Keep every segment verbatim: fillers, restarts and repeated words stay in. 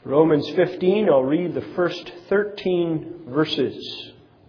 Romans fifteen, I'll read the first thirteen verses.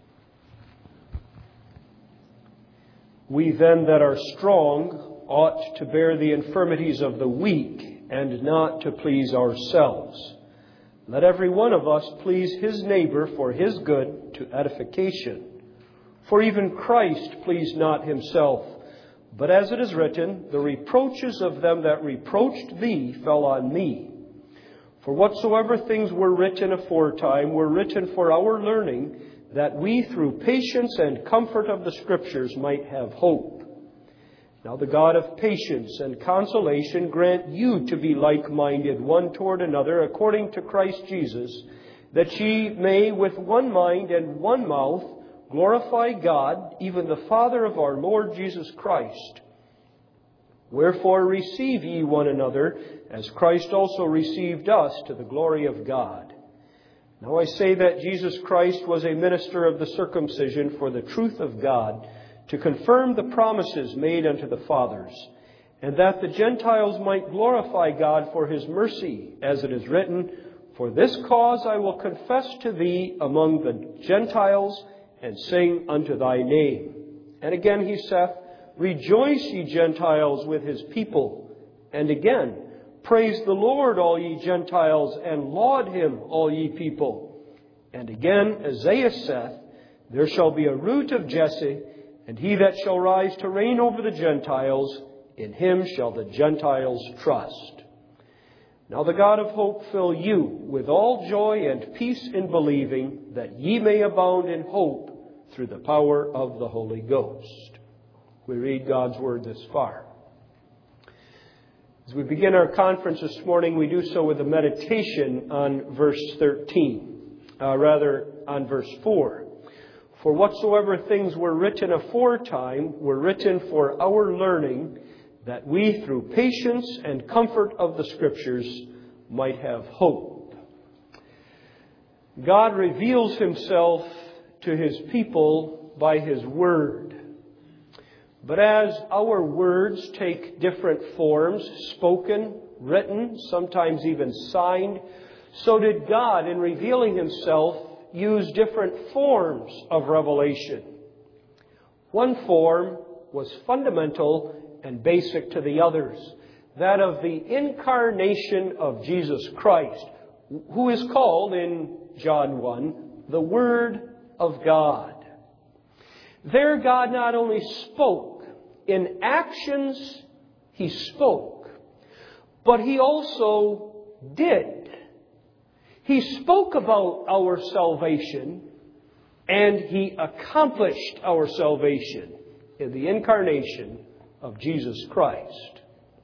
We then that are strong ought to bear the infirmities of the weak, and not to please ourselves. Let every one of us please his neighbor for his good to edification. For even Christ pleased not himself, but as it is written, the reproaches of them that reproached thee fell on me. For whatsoever things were written aforetime were written for our learning, that we through patience and comfort of the Scriptures might have hope. Now the God of patience and consolation grant you to be like-minded one toward another according to Christ Jesus, that ye may with one mind and one mouth glorify God, even the Father of our Lord Jesus Christ. Wherefore receive ye one another, as Christ also received us to the glory of God. Now I say that Jesus Christ was a minister of the circumcision for the truth of God, to confirm the promises made unto the fathers, and that the Gentiles might glorify God for his mercy, as it is written, For this cause I will confess to thee among the Gentiles, and sing unto thy name. And again he saith, Rejoice, ye Gentiles, with his people. And again, Praise the Lord, all ye Gentiles, and laud him, all ye people. And again, Isaiah saith, There shall be a root of Jesse, and he that shall rise to reign over the Gentiles, in him shall the Gentiles trust. Now the God of hope fill you with all joy and peace in believing, that ye may abound in hope through the power of the Holy Ghost. We read God's Word this far. As we begin our conference this morning, we do so with a meditation on verse thirteen, uh, rather on verse four. For whatsoever things were written aforetime were written for our learning, that we through patience and comfort of the Scriptures might have hope. God reveals himself to his people by his Word. But as our words take different forms, spoken, written, sometimes even signed, so did God, in revealing himself, use different forms of revelation. One form was fundamental and basic to the others, that of the incarnation of Jesus Christ, who is called in John one, the Word of God. There God not only spoke, in actions he spoke, but he also did. He spoke about our salvation, and he accomplished our salvation in the incarnation of Jesus Christ.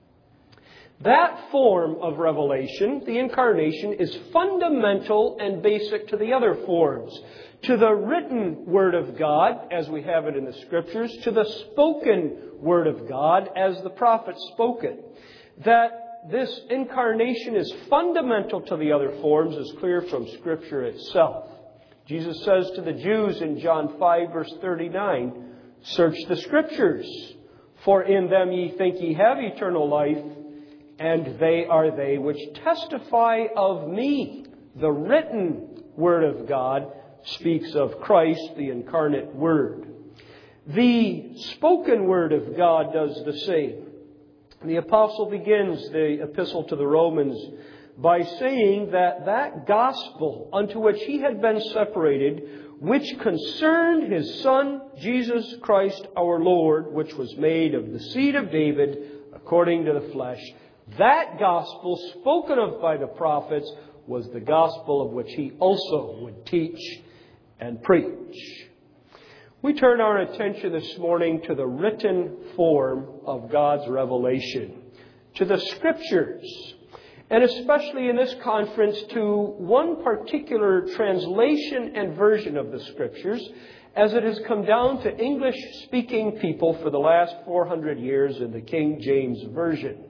That form of revelation, the incarnation, is fundamental and basic to the other forms. To the written Word of God, as we have it in the Scriptures, to the spoken Word of God, as the prophets spoke it. That this incarnation is fundamental to the other forms is clear from Scripture itself. Jesus says to the Jews in John five, verse thirty-nine, Search the Scriptures, for in them ye think ye have eternal life, and they are they which testify of me. The written Word of God speaks of Christ, the incarnate Word. The spoken Word of God does the same. The apostle begins the epistle to the Romans by saying that that gospel unto which he had been separated, which concerned his Son, Jesus Christ our Lord, which was made of the seed of David according to the flesh, that gospel spoken of by the prophets was the gospel of which he also would teach and preach. We turn our attention this morning to the written form of God's revelation, to the Scriptures, and especially in this conference to one particular translation and version of the Scriptures, as it has come down to English-speaking people for the last four hundred years in the King James Version.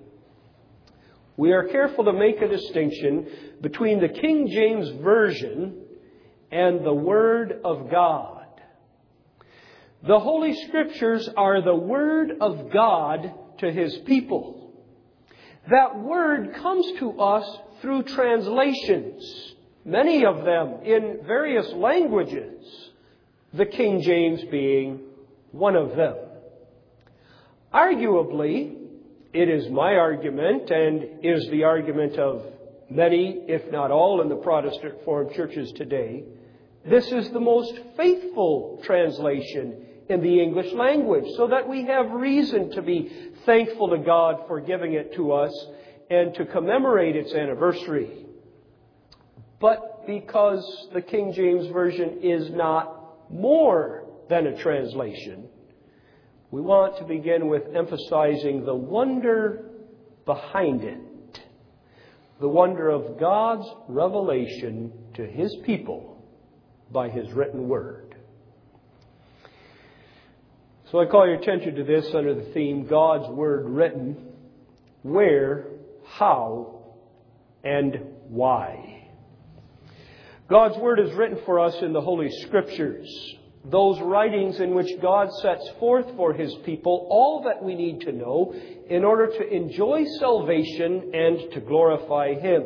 We are careful to make a distinction between the King James Version and the Word of God. The Holy Scriptures are the Word of God to His people. That Word comes to us through translations, many of them in various languages, the King James being one of them. Arguably, it is my argument and is the argument of many, if not all, in the Protestant Reformed churches today. This is the most faithful translation in the English language, so that we have reason to be thankful to God for giving it to us and to commemorate its anniversary. But because the King James Version is not more than a translation, we want to begin with emphasizing the wonder behind it. The wonder of God's revelation to His people by His written Word. So I call your attention to this under the theme, God's Word written, where, how, and why. God's Word is written for us in the Holy Scriptures, those writings in which God sets forth for His people all that we need to know in order to enjoy salvation and to glorify Him.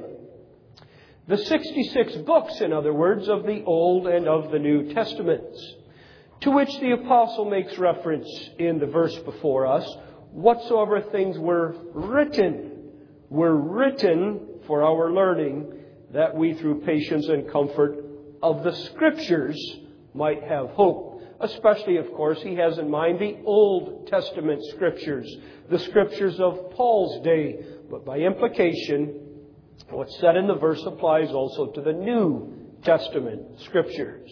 The sixty-six books, in other words, of the Old and of the New Testaments, to which the Apostle makes reference in the verse before us, whatsoever things were written, were written for our learning, that we through patience and comfort of the Scriptures might have hope. Especially, of course, he has in mind the Old Testament Scriptures, the Scriptures of Paul's day. But by implication, what's said in the verse applies also to the New Testament Scriptures.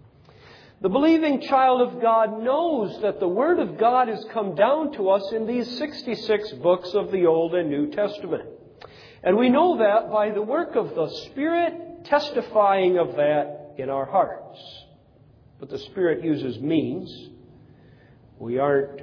The believing child of God knows that the Word of God has come down to us in these sixty-six books of the Old and New Testament. And we know that by the work of the Spirit testifying of that in our hearts. But the Spirit uses means. We aren't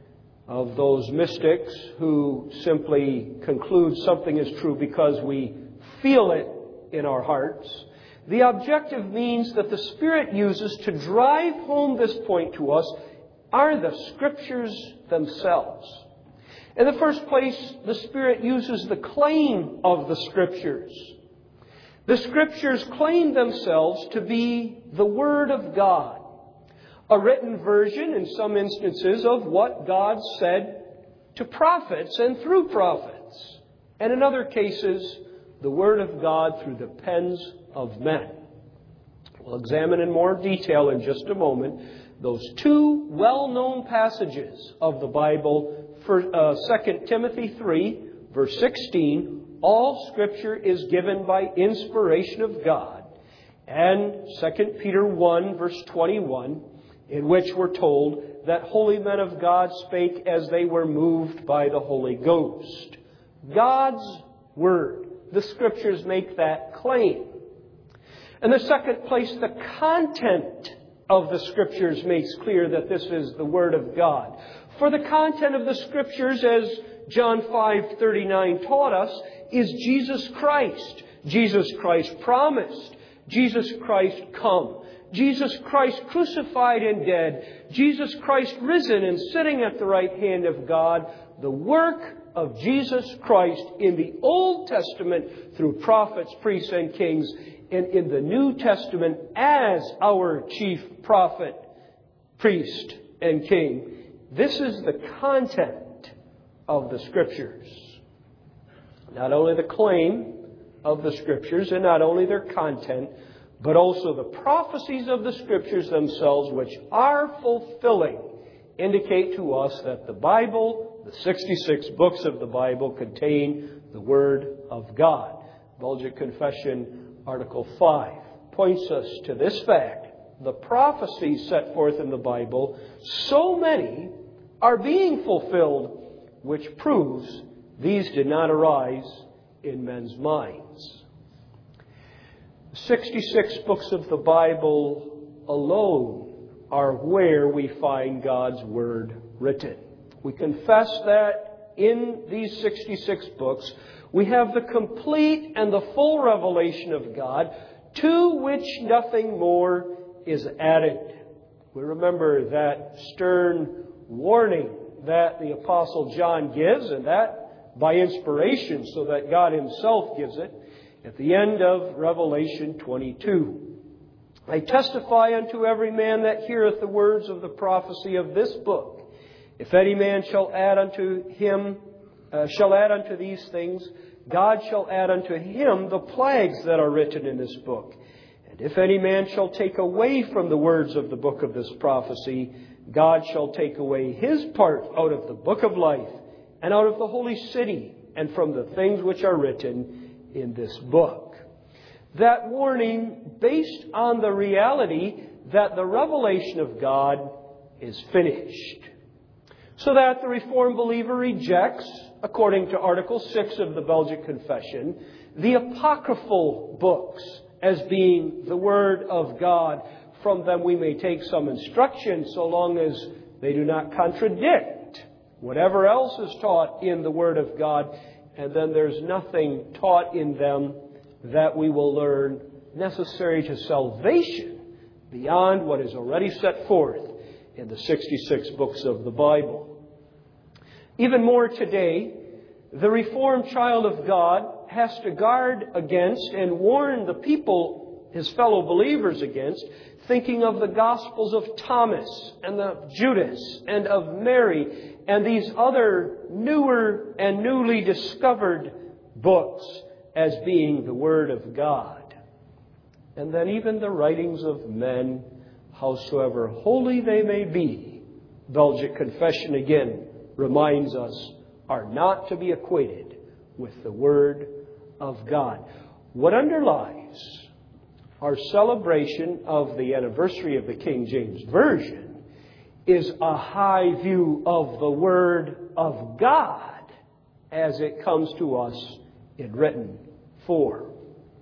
of those mystics who simply conclude something is true because we feel it in our hearts. The objective means that the Spirit uses to drive home this point to us are the Scriptures themselves. In the first place, the Spirit uses the claim of the Scriptures. The Scriptures claim themselves to be the Word of God, a written version in some instances of what God said to prophets and through prophets, and in other cases, the Word of God through the pens of men. We'll examine in more detail in just a moment those two well-known passages of the Bible. For uh, Second Timothy three, verse sixteen, all Scripture is given by inspiration of God. And Second Peter one, verse twenty-one, in which we're told that holy men of God spake as they were moved by the Holy Ghost. God's Word. The Scriptures make that claim. In the second place, the content of the Scriptures makes clear that this is the Word of God. For the content of the Scriptures, as John five thirty-nine taught us, is Jesus Christ. Jesus Christ promised. Jesus Christ come. Jesus Christ crucified and dead. Jesus Christ risen and sitting at the right hand of God. The work of Jesus Christ in the Old Testament through prophets, priests, and kings, and in the New Testament as our chief prophet, priest, and king. This is the content of the Scriptures. Not only the claim of the Scriptures and not only their content, but also the prophecies of the Scriptures themselves, which are fulfilling, indicate to us that the Bible, the sixty-six books of the Bible, contain the Word of God. Belgic Confession, Article five, points us to this fact. The prophecies set forth in the Bible, so many are being fulfilled, which proves these did not arise in men's minds. sixty-six books of the Bible alone are where we find God's Word written. We confess that in these sixty-six books, we have the complete and the full revelation of God, to which nothing more is added. We remember that stern warning that the Apostle John gives, and that by inspiration, so that God Himself gives it. at the end of Revelation twenty-two. I testify unto every man that heareth the words of the prophecy of this book. If any man shall add unto him, uh, shall add unto these things, God shall add unto him the plagues that are written in this book. And if any man shall take away from the words of the book of this prophecy, God shall take away his part out of the book of life, and out of the holy city, and from the things which are written in this book. That warning based on the reality that the revelation of God is finished. So that the Reformed believer rejects, according to Article six of the Belgic Confession, the apocryphal books as being the Word of God. From them we may take some instruction so long as they do not contradict whatever else is taught in the Word of God. And then there's nothing taught in them that we will learn necessary to salvation beyond what is already set forth in the sixty-six books of the Bible. Even more today, the Reformed child of God has to guard against and warn the people, his fellow believers, against thinking of the Gospels of Thomas and of Judas and of Mary and these other newer and newly discovered books as being the Word of God. And then even the writings of men, howsoever holy they may be, Belgic Confession again reminds us, are not to be equated with the Word of God. What underlies our celebration of the anniversary of the King James Version is a high view of the Word of God as it comes to us in written form.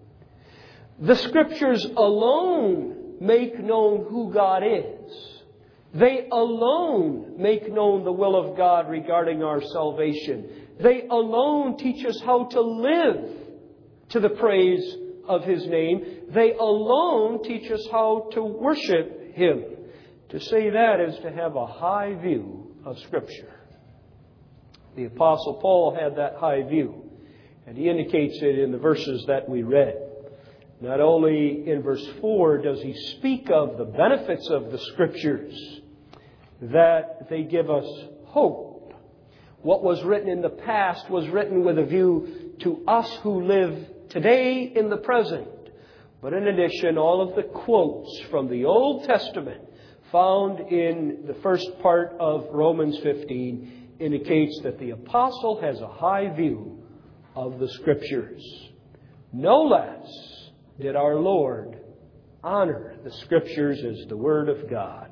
The Scriptures alone make known who God is. They alone make known the will of God regarding our salvation. They alone teach us how to live to the praise of His name. They alone teach us how to worship Him. To say that is to have a high view of Scripture. The Apostle Paul had that high view, and he indicates it in the verses that we read. Not only in verse four does he speak of the benefits of the Scriptures, that they give us hope. What was written in the past was written with a view to us who live today in the present. But in addition, all of the quotes from the Old Testament found in the first part of Romans fifteen indicates that the apostle has a high view of the Scriptures. No less did our Lord honor the Scriptures as the Word of God.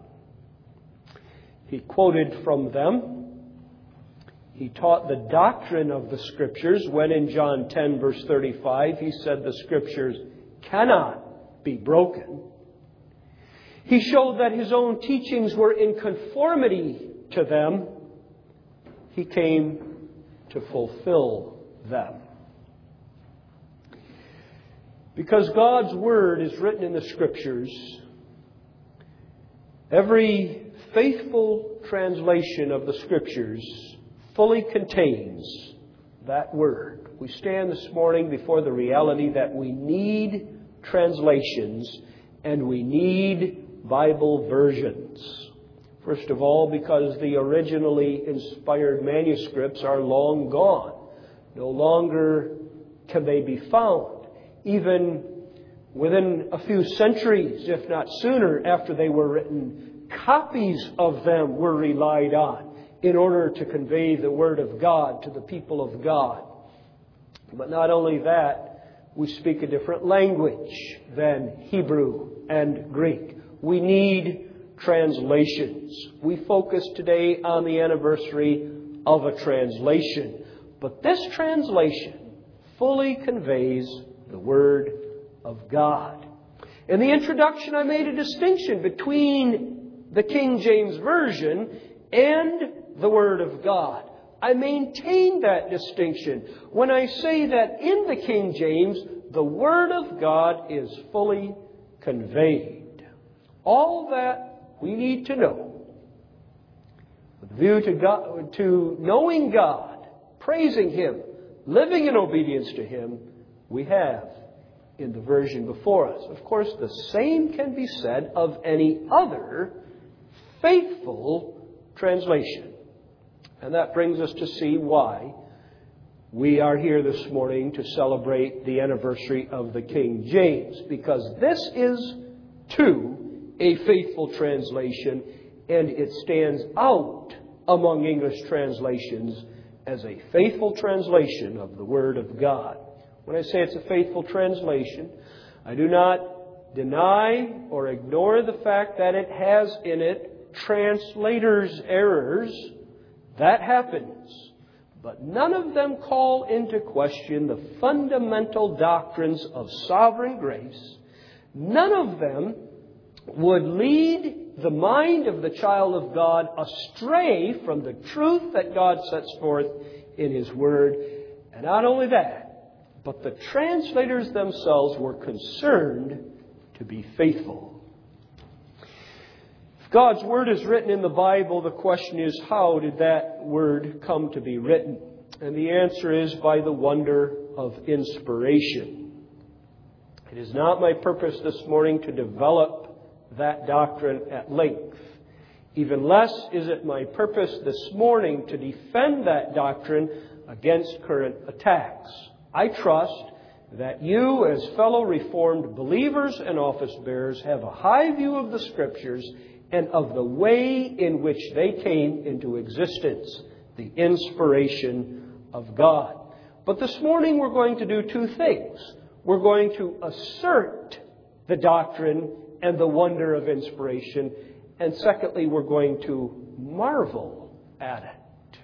He quoted from them. He taught the doctrine of the Scriptures when in John ten verse thirty-five he said the Scriptures cannot be broken. He showed that His own teachings were in conformity to them. He came to fulfill them. Because God's Word is written in the Scriptures, every faithful translation of the Scriptures fully contains that Word. We stand this morning before the reality that we need translations and we need Bible versions. First of all, because the originally inspired manuscripts are long gone. No longer can they be found. Even within a few centuries, if not sooner, after they were written, copies of them were relied on in order to convey the Word of God to the people of God. But not only that, we speak a different language than Hebrew and Greek. We need translations. We focus today on the anniversary of a translation. But this translation fully conveys the Word of God. In the introduction, I made a distinction between the King James Version and the Word of God. I maintain that distinction when I say that in the King James, the Word of God is fully conveyed. All that we need to know with view to God, to knowing God, praising Him, living in obedience to Him, we have in the version before us. Of course, the same can be said of any other faithful translation. And that brings us to see why we are here this morning to celebrate the anniversary of the King James. Because this is, too, a faithful translation, and it stands out among English translations as a faithful translation of the Word of God. When I say it's a faithful translation, I do not deny or ignore the fact that it has in it translators' errors. That happens. But none of them call into question the fundamental doctrines of sovereign grace. None of them would lead the mind of the child of God astray from the truth that God sets forth in His Word. And not only that, but the translators themselves were concerned to be faithful. If God's Word is written in the Bible, the question is, how did that Word come to be written? And the answer is by the wonder of inspiration. It is not my purpose this morning to develop that doctrine at length. Even less is it my purpose this morning to defend that doctrine against current attacks. I trust that you, as fellow Reformed believers and office bearers, have a high view of the Scriptures and of the way in which they came into existence, the inspiration of God. But this morning we're going to do two things. We're going to assert the doctrine and the wonder of inspiration, and secondly, we're going to marvel at it.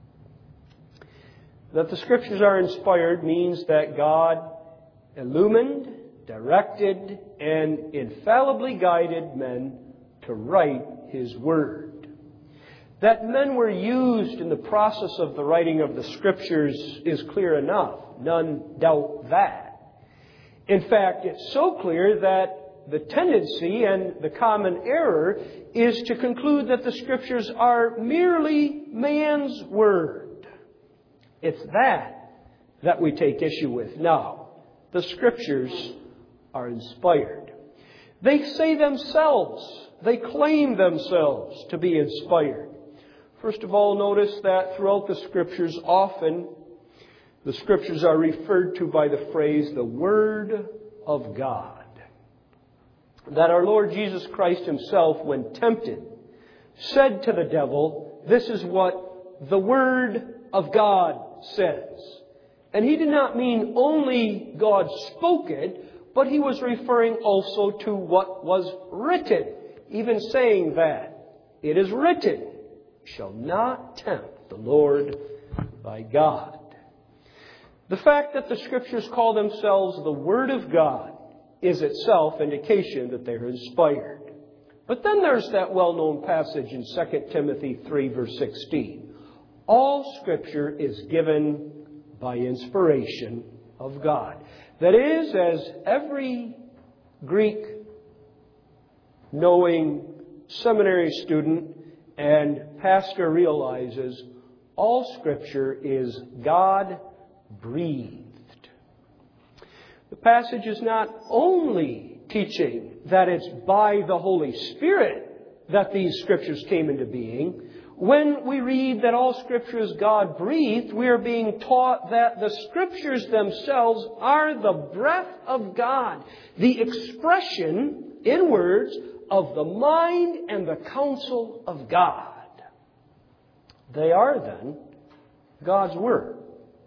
That the Scriptures are inspired means that God illumined, directed, and infallibly guided men to write His Word. That men were used in the process of the writing of the Scriptures is clear enough. None doubt that. In fact, it's so clear that the tendency and the common error is to conclude that the Scriptures are merely man's word. It's that that we take issue with. Now, the Scriptures are inspired. They say themselves, they claim themselves to be inspired. First of all, notice that throughout the Scriptures, often the Scriptures are referred to by the phrase, the Word of God. That our Lord Jesus Christ Himself, when tempted, said to the devil, this is what the Word of God says. And He did not mean only God spoke it, but He was referring also to what was written. Even saying that, it is written, you shall not tempt the Lord thy God. The fact that the Scriptures call themselves the Word of God is itself indication that they're inspired. But then there's that well-known passage in Second Timothy three, verse sixteen. All Scripture is given by inspiration of God. That is, as every Greek-knowing seminary student and pastor realizes, all Scripture is God-breathed. The passage is not only teaching that it's by the Holy Spirit that these Scriptures came into being. When we read that all Scripture is God-breathed, we are being taught that the Scriptures themselves are the breath of God, the expression in words of the mind and the counsel of God. They are then God's Word.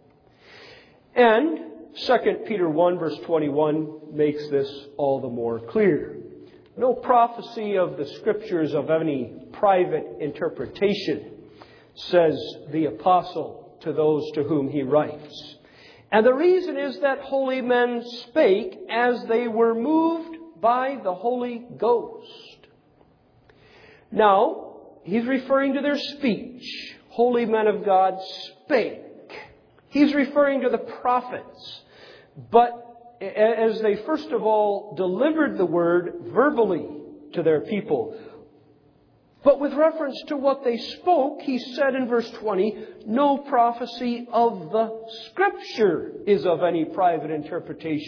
And Second Peter one, verse twenty-one makes this all the more clear. No prophecy of the Scriptures of any private interpretation, says the apostle to those to whom he writes. And the reason is that holy men spake as they were moved by the Holy Ghost. Now, he's referring to their speech. Holy men of God spake. He's referring to the prophets. But as they first of all delivered the word verbally to their people. But with reference to what they spoke, he said in verse twenty, no prophecy of the Scripture is of any private interpretation.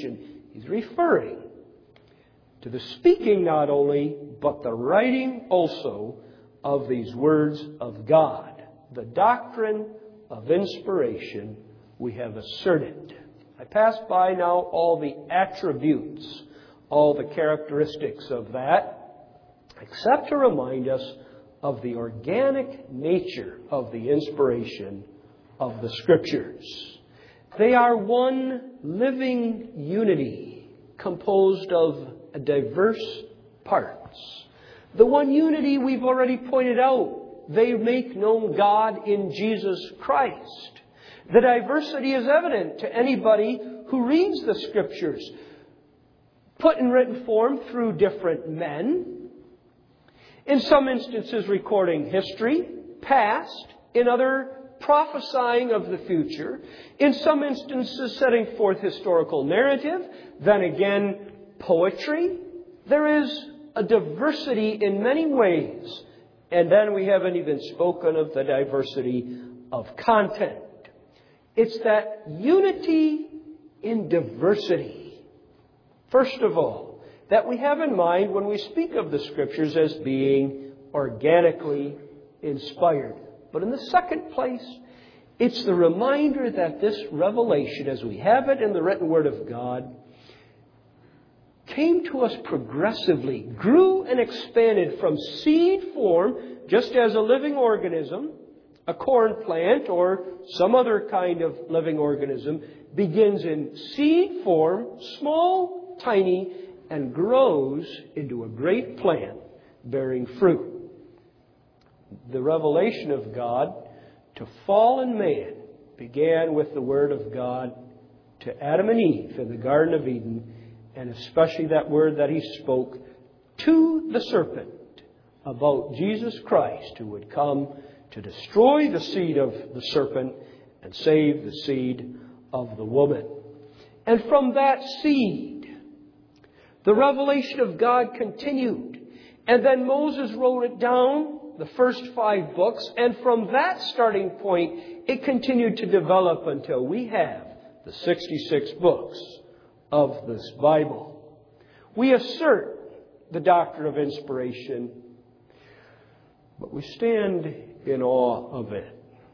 He's referring to the speaking not only, but the writing also of these words of God. The doctrine of inspiration we have asserted. I pass by now all the attributes, all the characteristics of that, except to remind us of the organic nature of the inspiration of the Scriptures. They are one living unity composed of diverse parts. The one unity we've already pointed out. They make known God in Jesus Christ. The diversity is evident to anybody who reads the Scriptures, put in written form through different men, in some instances recording history, past, in other prophesying of the future, in some instances setting forth historical narrative, then again poetry. There is a diversity in many ways. And then we haven't even spoken of the diversity of content. It's that unity in diversity, first of all, that we have in mind when we speak of the Scriptures as being organically inspired. But in the second place, it's the reminder that this revelation, as we have it in the written Word of God, came to us progressively, grew and expanded from seed form, just as a living organism, a corn plant or some other kind of living organism, begins in seed form, small, tiny, and grows into a great plant bearing fruit. The revelation of God to fallen man began with the Word of God to Adam and Eve in the Garden of Eden, and especially that word that He spoke to the serpent about Jesus Christ, who would come to destroy the seed of the serpent and save the seed of the woman. And from that seed, the revelation of God continued. And then Moses wrote it down, the first five books, and from that starting point, it continued to develop until we have the sixty-six books of this Bible. We assert the doctrine of inspiration, but we stand in awe of it.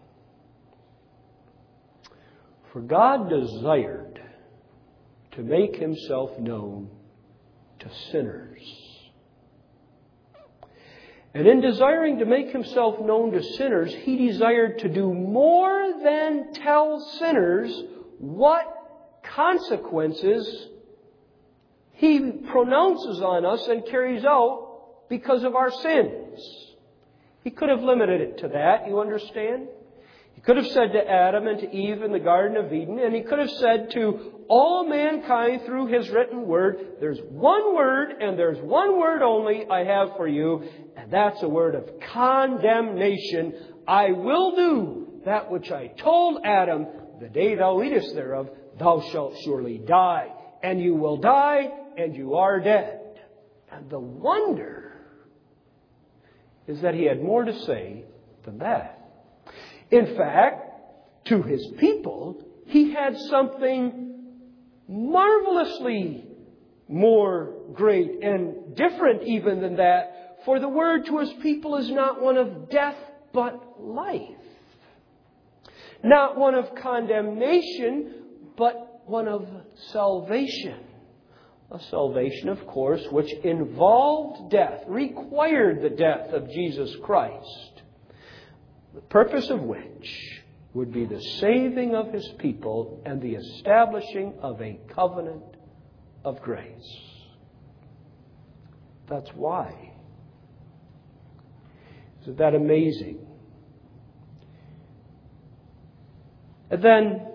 For God desired to make Himself known to sinners. And in desiring to make Himself known to sinners, He desired to do more than tell sinners what consequences He pronounces on us and carries out because of our sins. He could have limited it to that, you understand? He could have said to Adam and to Eve in the Garden of Eden, and He could have said to all mankind through His written Word, there's one word and there's one word only I have for you, and that's a word of condemnation. I will do that which I told Adam, the day thou eatest thereof, thou shalt surely die. And you will die, and you are dead. And the wonder is that He had more to say than that. In fact, to His people, He had something marvelously more great and different even than that. For the word to His people is not one of death, but life. Not one of condemnation, but one of salvation. A salvation, of course, which involved death, required the death of Jesus Christ, the purpose of which would be the saving of His people and the establishing of a covenant of grace. That's why. Isn't that amazing? And then,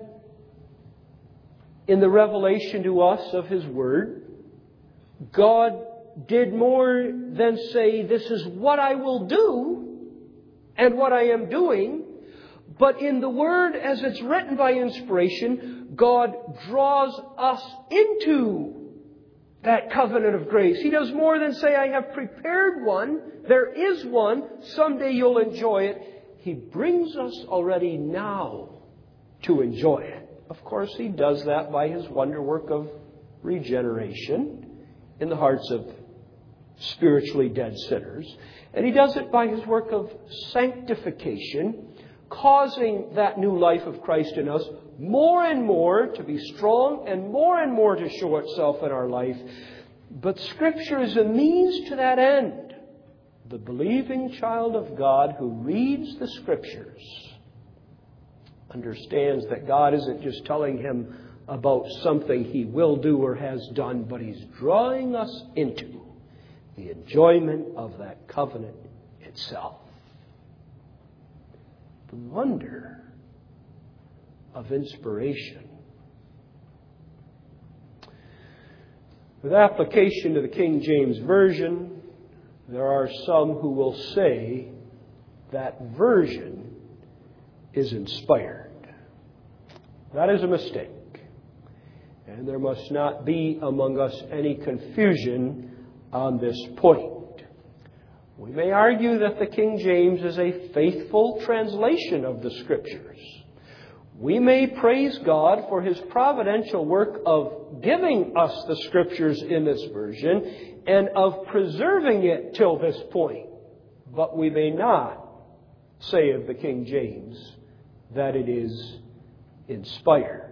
in the revelation to us of His Word, God did more than say, this is what I will do and what I am doing. But in the Word, as it's written by inspiration, God draws us into that covenant of grace. He does more than say, I have prepared one. There is one. Someday you'll enjoy it. He brings us already now to enjoy it. Of course, He does that by His wonder work of regeneration in the hearts of spiritually dead sinners. And He does it by His work of sanctification, causing that new life of Christ in us more and more to be strong and more and more to show itself in our life. But Scripture is a means to that end. The believing child of God who reads the Scriptures understands that God isn't just telling him about something he will do or has done, but He's drawing us into the enjoyment of that covenant itself. The wonder of inspiration. With application to the King James Version, there are some who will say that version is inspired. That is a mistake. And there must not be among us any confusion on this point. We may argue that the King James is a faithful translation of the Scriptures. We may praise God for His providential work of giving us the Scriptures in this version and of preserving it till this point. But we may not say of the King James that it is inspired.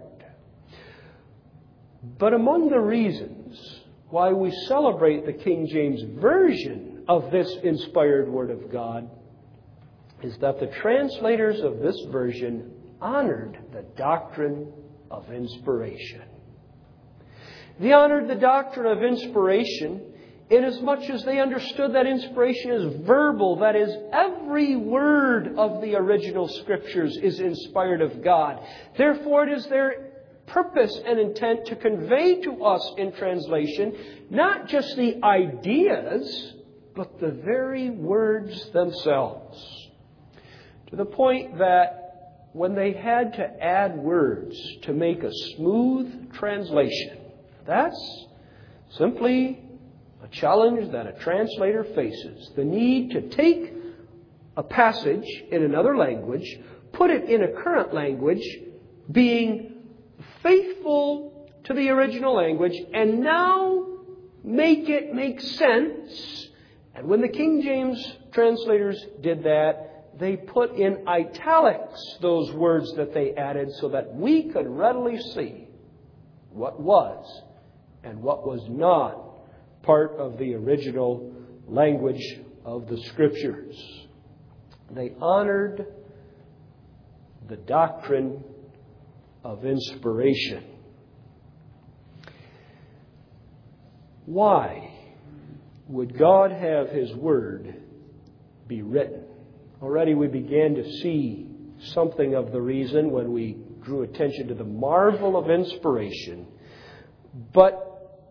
But among the reasons why we celebrate the King James Version of this inspired Word of God is that the translators of this version honored the doctrine of inspiration. They honored the doctrine of inspiration inasmuch as they understood that inspiration is verbal. That is, every word of the original Scriptures is inspired of God. Therefore, it is their purpose and intent to convey to us in translation not just the ideas, but the very words themselves. To the point that when they had to add words to make a smooth translation, that's simply a challenge that a translator faces. The need to take a passage in another language, put it in a current language, being faithful to the original language, and now make it make sense. And when the King James translators did that, they put in italics those words that they added so that we could readily see what was and what was not part of the original language of the Scriptures. They honored the doctrine of inspiration. Why would God have His Word be written? Already we began to see something of the reason when we drew attention to the marvel of inspiration. But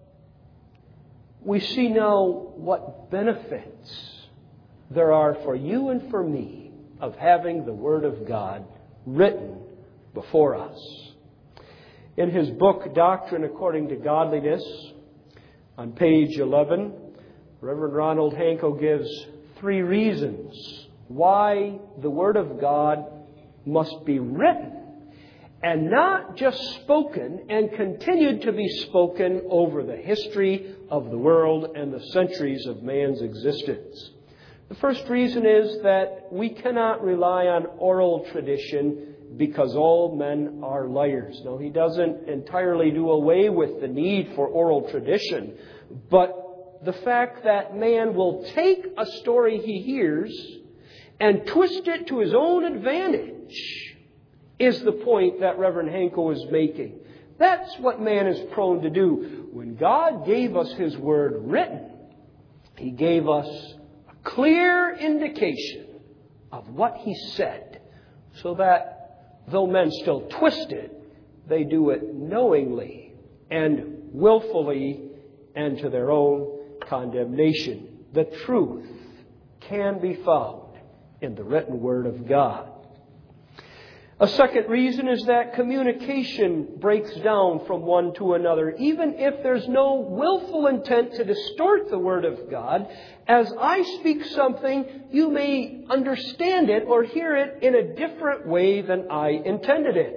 we see now what benefits there are for you and for me of having the Word of God written before us. In his book, Doctrine According to Godliness, on page eleven, Reverend Ronald Hanko gives three reasons why the Word of God must be written and not just spoken and continued to be spoken over the history of the world and the centuries of man's existence. The first reason is that we cannot rely on oral tradition because all men are liars. Now, he doesn't entirely do away with the need for oral tradition, but the fact that man will take a story he hears and twist it to his own advantage is the point that Reverend Hanko is making. That's what man is prone to do. When God gave us His Word written, He gave us a clear indication of what He said, so that though men still twist it, they do it knowingly and willfully and to their own condemnation. The truth can be found in the written Word of God. A second reason is that communication breaks down from one to another. Even if there's no willful intent to distort the Word of God, as I speak something, you may understand it or hear it in a different way than I intended it.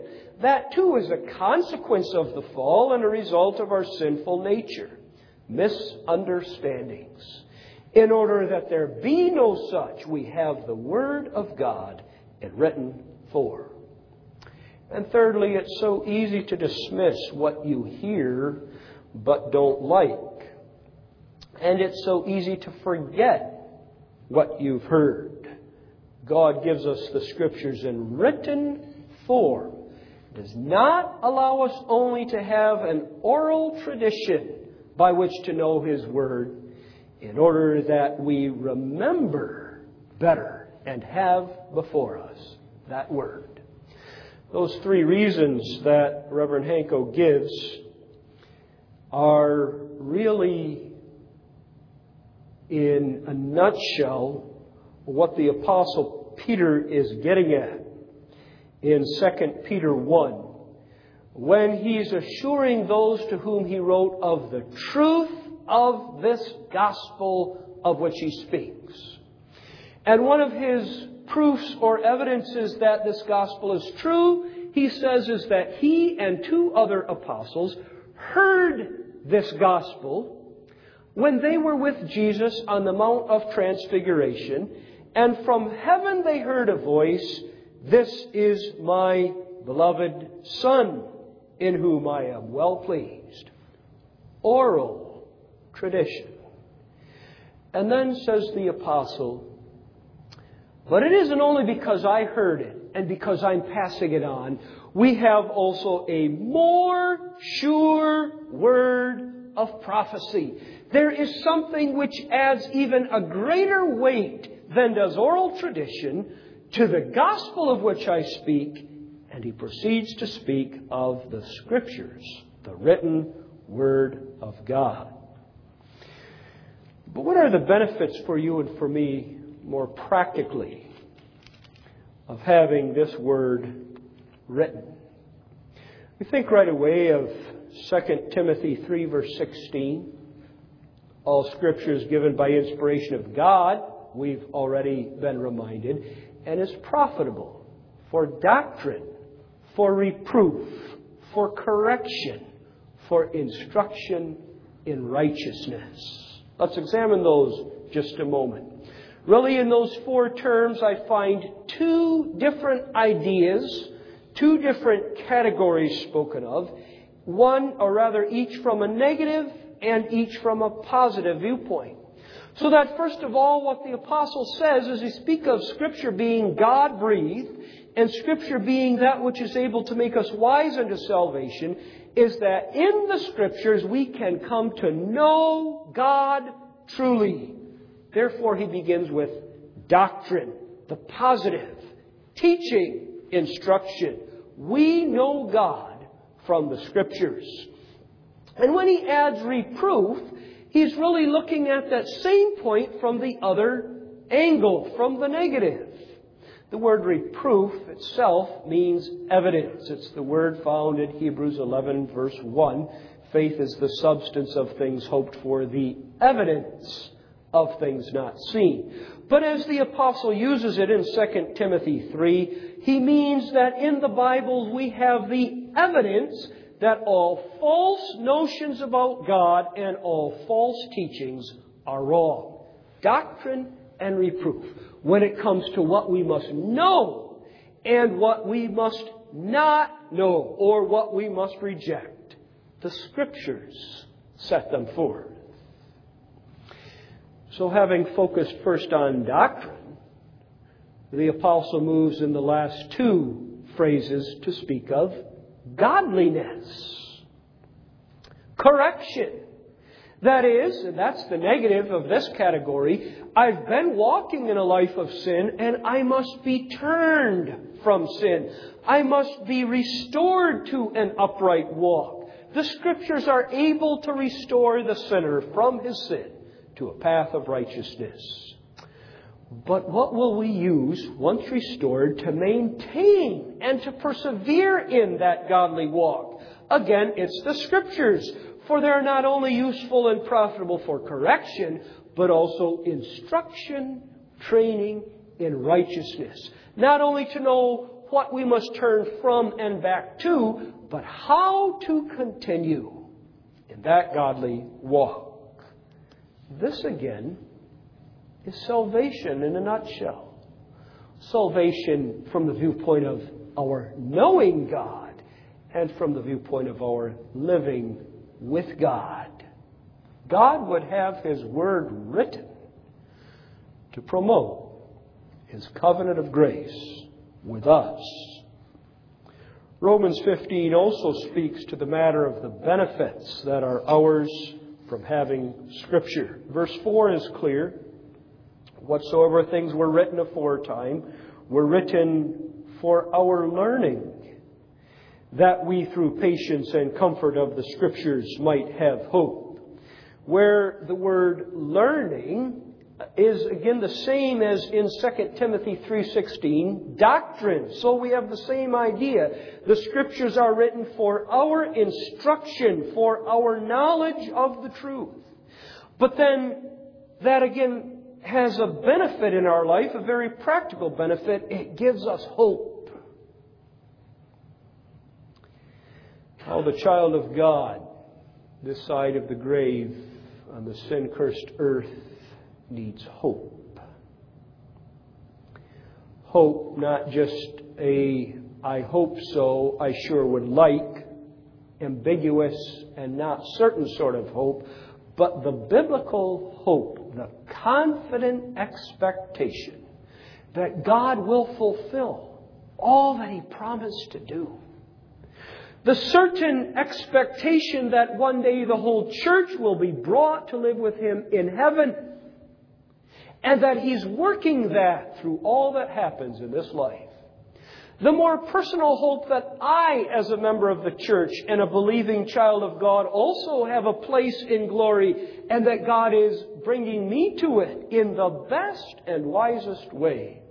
That too is a consequence of the fall and a result of our sinful nature. Misunderstandings. In order that there be no such, we have the Word of God in written form. And thirdly, it's so easy to dismiss what you hear but don't like. And it's so easy to forget what you've heard. God gives us the Scriptures in written form. It does not allow us only to have an oral tradition by which to know His Word, in order that we remember better and have before us that Word. Those three reasons that Reverend Hanko gives are really, in a nutshell, what the Apostle Peter is getting at in Second Peter one, when he's assuring those to whom he wrote of the truth of this gospel of which he speaks. And one of his proofs or evidences that this gospel is true, he says, is that he and two other apostles heard this gospel when they were with Jesus on the Mount of Transfiguration, and from heaven they heard a voice, "This is my beloved Son, in whom I am well pleased." Oral tradition. And then says the apostle, but it isn't only because I heard it and because I'm passing it on. We have also a more sure word of prophecy. There is something which adds even a greater weight than does oral tradition to the gospel of which I speak. And he proceeds to speak of the Scriptures, the written Word of God. But what are the benefits for you and for me, more practically, of having this Word written? We think right away of Second Timothy three, verse sixteen. All Scripture is given by inspiration of God, we've already been reminded, and is profitable for doctrine, for reproof, for correction, for instruction in righteousness. Let's examine those just a moment. Really, in those four terms, I find two different ideas, two different categories spoken of. One, or rather each from a negative and each from a positive viewpoint. So that first of all, what the apostle says is he speaks of Scripture being God-breathed, and Scripture being that which is able to make us wise unto salvation, is that in the Scriptures we can come to know God truly. Therefore, he begins with doctrine, the positive, teaching, instruction. We know God from the Scriptures. And when he adds reproof, he's really looking at that same point from the other angle, from the negative. The word reproof itself means evidence. It's the word found in Hebrews eleven, verse one. Faith is the substance of things hoped for, the evidence of things not seen. But as the apostle uses it in Second Timothy three, he means that in the Bible we have the evidence that all false notions about God and all false teachings are wrong. Doctrine and reproof. When it comes to what we must know and what we must not know, or what we must reject, the Scriptures set them forth. So having focused first on doctrine, the apostle moves in the last two phrases to speak of godliness. Correction. That is, and that's the negative of this category, I've been walking in a life of sin and I must be turned from sin. I must be restored to an upright walk. The Scriptures are able to restore the sinner from his sin to a path of righteousness. But what will we use, once restored, to maintain and to persevere in that godly walk? Again, it's the Scriptures. For they are not only useful and profitable for correction, but also instruction, training in righteousness. Not only to know what we must turn from and back to, but how to continue in that godly walk. This again is salvation in a nutshell. Salvation from the viewpoint of our knowing God and from the viewpoint of our living with God. God would have His Word written to promote His covenant of grace with us. Romans fifteen also speaks to the matter of the benefits that are ours from having Scripture. Verse four is clear. Whatsoever things were written aforetime were written for our learning, that we through patience and comfort of the Scriptures might have hope. Where the word learning is again the same as in Second Timothy three sixteen, doctrine. So we have the same idea. The Scriptures are written for our instruction, for our knowledge of the truth. But then that again has a benefit in our life, a very practical benefit. It gives us hope. How the child of God, this side of the grave on the sin-cursed earth, needs hope. Hope, not just a I hope so, I sure would like, ambiguous and not certain sort of hope, but the biblical hope, the confident expectation that God will fulfill all that He promised to do. The certain expectation that one day the whole church will be brought to live with Him in heaven, and that He's working that through all that happens in this life. The more personal hope that I, as a member of the church and a believing child of God, also have a place in glory, and that God is bringing me to it in the best and wisest way.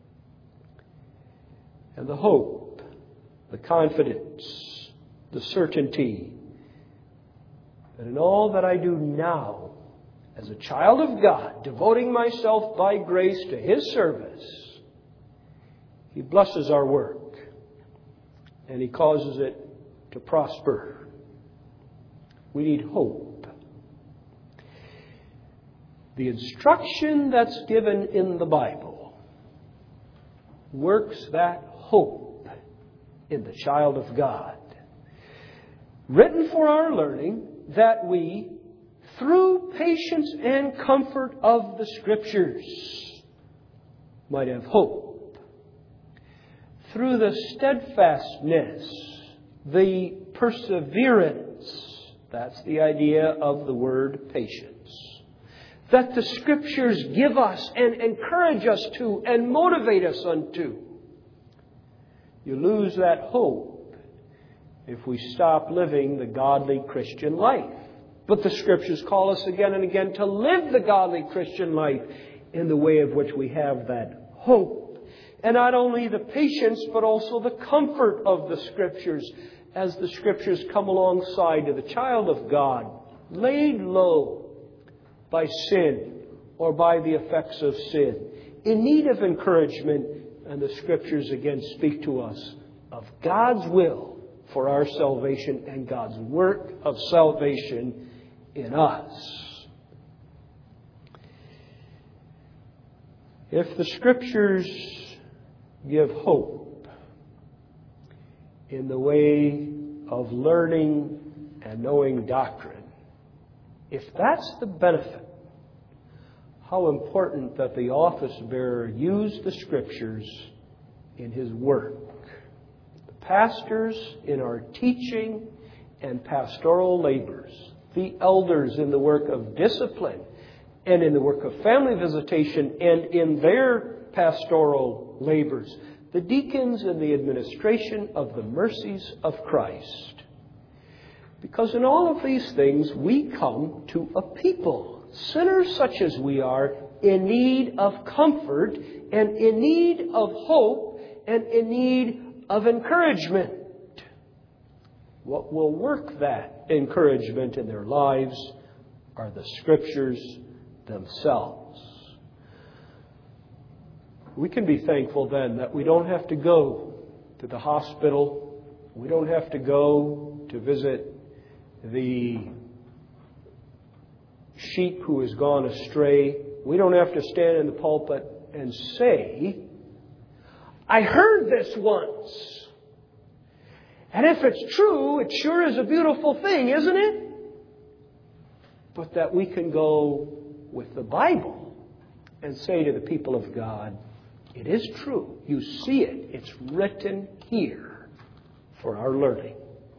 And the hope, the confidence, the certainty that in all that I do now, as a child of God, devoting myself by grace to His service, He blesses our work and He causes it to prosper. We need hope. The instruction that's given in the Bible works that hope in the child of God. Written for our learning, that we, through patience and comfort of the Scriptures, might have hope. Through the steadfastness, the perseverance, that's the idea of the word patience, that the Scriptures give us and encourage us to and motivate us unto. You lose that hope if we stop living the godly Christian life. But the Scriptures call us again and again to live the godly Christian life in the way of which we have that hope. And not only the patience, but also the comfort of the Scriptures as the Scriptures come alongside of the child of God, laid low by sin or by the effects of sin, in need of encouragement. And the Scriptures again speak to us of God's will for our salvation and God's work of salvation in us. If the Scriptures give hope in the way of learning and knowing doctrine, if that's the benefit, how important that the office bearer use the Scriptures in his work. The pastors in our teaching and pastoral labors, the elders in the work of discipline and in the work of family visitation and in their pastoral labors, the deacons in the administration of the mercies of Christ. Because in all of these things we come to a people, sinners such as we are, in need of comfort and in need of hope and in need of encouragement. What will work that encouragement in their lives are the Scriptures themselves. We can be thankful then that we don't have to go to the hospital. We don't have to go to visit the sheep who has gone astray. We don't have to stand in the pulpit and say, I heard this once. And if it's true, it sure is a beautiful thing, isn't it? But that we can go with the Bible and say to the people of God, it is true. You see it. It's written here for our learning.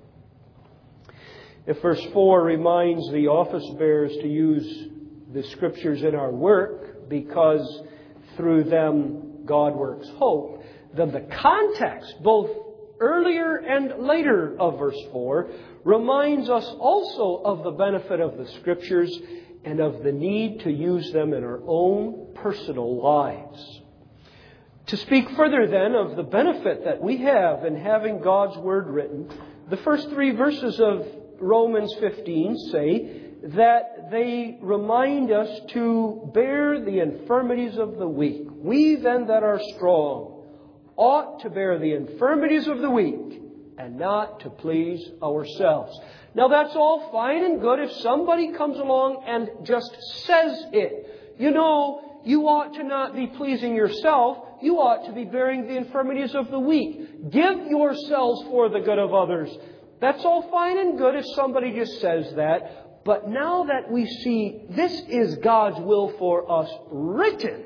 If verse four reminds the office bearers to use the Scriptures in our work because through them God works hope, then the context, both earlier and later of verse four, reminds us also of the benefit of the Scriptures and of the need to use them in our own personal lives. To speak further then of the benefit that we have in having God's Word written, the first three verses of Romans fifteen say that they remind us to bear the infirmities of the weak. We then that are strong ought to bear the infirmities of the weak and not to please ourselves. Now that's all fine and good if somebody comes along and just says it. You know, you ought to not be pleasing yourself. You ought to be bearing the infirmities of the weak. Give yourselves for the good of others. That's all fine and good if somebody just says that. But now that we see this is God's will for us written,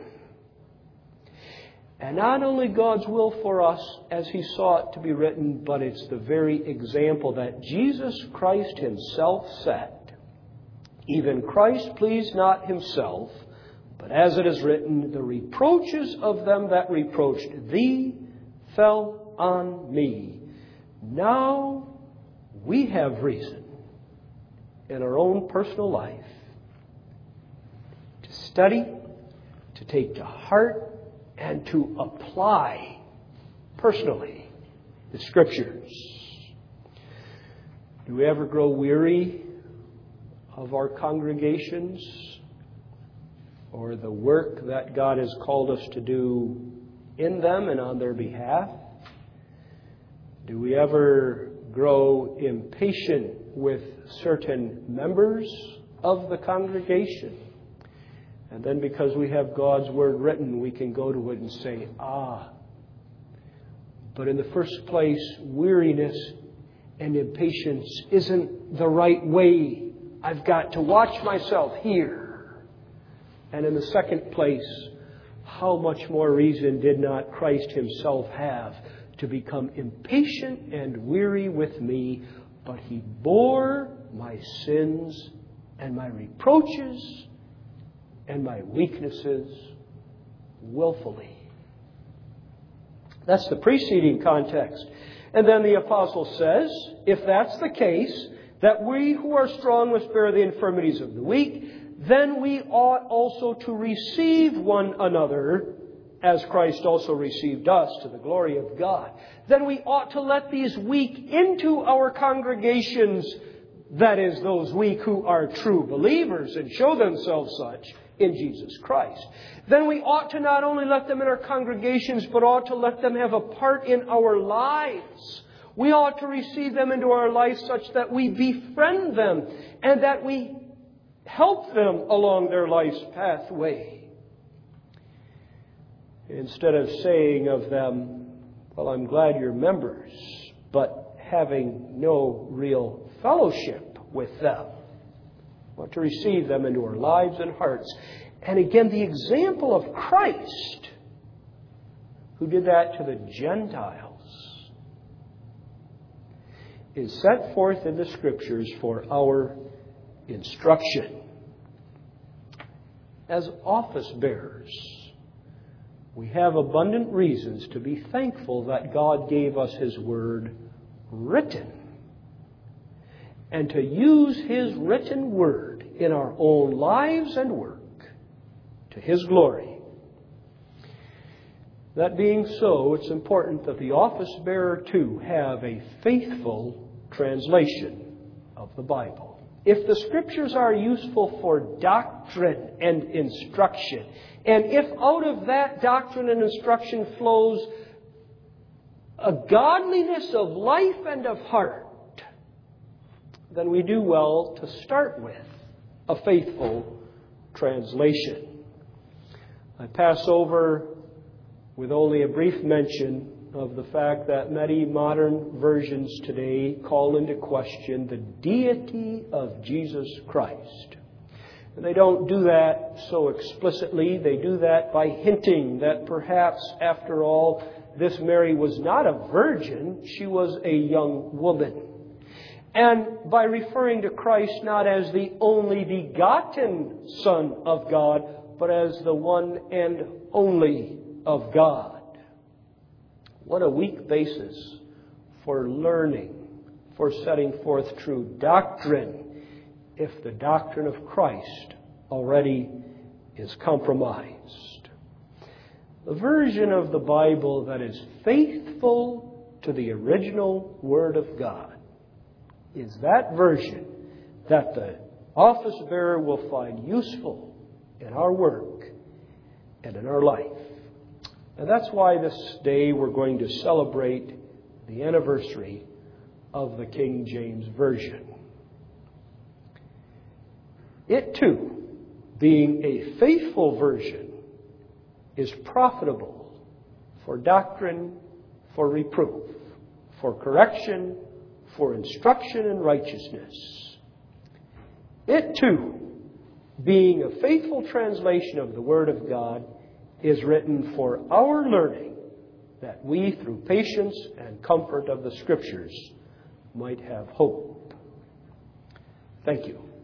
and not only God's will for us as He saw it to be written, but it's the very example that Jesus Christ Himself set. Even Christ pleased not Himself, but as it is written, the reproaches of them that reproached Thee fell on me. Now we have reason in our own personal life to study, to take to heart, and to apply personally the Scriptures. Do we ever grow weary of our congregations or the work that God has called us to do in them and on their behalf? Do we ever grow impatient with certain members of the congregation? And then because we have God's Word written, we can go to it and say, ah, but in the first place, weariness and impatience isn't the right way. I've got to watch myself here. And in the second place, how much more reason did not Christ Himself have to become impatient and weary with me, but He bore my sins and my reproaches and my weaknesses willfully. That's the preceding context. And then the apostle says, if that's the case, that we who are strong must bear the infirmities of the weak, then we ought also to receive one another as Christ also received us to the glory of God. Then we ought to let these weak into our congregations, that is, those weak who are true believers and show themselves such in Jesus Christ. Then we ought to not only let them in our congregations, but ought to let them have a part in our lives. We ought to receive them into our lives such that we befriend them and that we help them along their life's pathway. Instead of saying of them, well, I'm glad you're members, but having no real fellowship with them. We want to receive them into our lives and hearts. And again, the example of Christ, who did that to the Gentiles, is set forth in the Scriptures for our instruction. As office bearers, we have abundant reasons to be thankful that God gave us His Word written, and to use His written Word in our own lives and work to His glory. That being so, it's important that the office bearer too have a faithful translation of the Bible. If the Scriptures are useful for doctrine and instruction, and if out of that doctrine and instruction flows a godliness of life and of heart, then we do well to start with a faithful translation. I pass over with only a brief mention of the fact that many modern versions today call into question the deity of Jesus Christ. And they don't do that so explicitly. They do that by hinting that perhaps, after all, this Mary was not a virgin. She was a young woman. And by referring to Christ not as the only begotten Son of God, but as the one and only of God. What a weak basis for learning, for setting forth true doctrine, if the doctrine of Christ already is compromised. The version of the Bible that is faithful to the original Word of God is that version that the office bearer will find useful in our work and in our life. And that's why this day we're going to celebrate the anniversary of the King James Version. It too, being a faithful version, is profitable for doctrine, for reproof, for correction, for instruction in righteousness. It too, being a faithful translation of the Word of God, is written for our learning, that we, through patience and comfort of the Scriptures, might have hope. Thank you.